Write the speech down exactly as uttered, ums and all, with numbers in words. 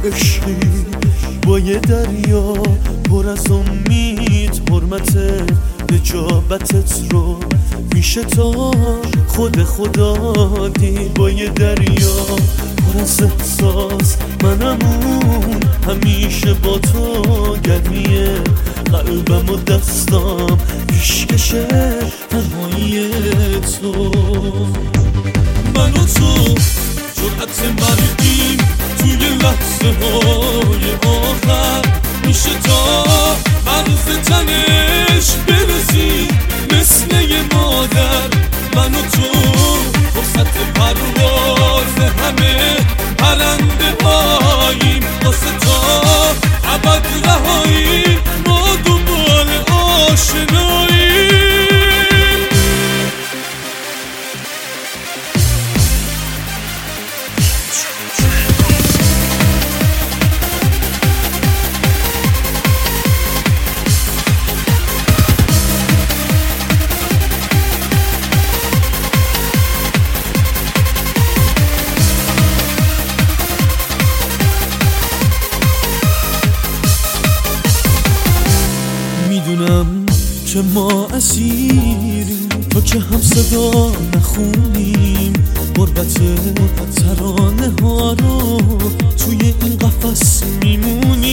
عشقی با یه دریا پر از امید، حرمت نجابتت رو میشه تا خود خدا دید. با یه دریا پر از احساس، منمون همیشه با تو، گرمیه قلبم و دستام پیشکشه تنهایی تو. من و تو جرأت مرگیم توی لحظه های آخر، میشه تا مرز تنش برسی مثل یه مادر. من و تو فرصت پرواز همه پرنده هاییم، واسه تا ابد رهایی ما دنبال آشناییم. میدونم که ما اسیریم تا که هم صدا نخونیم، غربت ترانه ها رو توی این قفس میمونیم.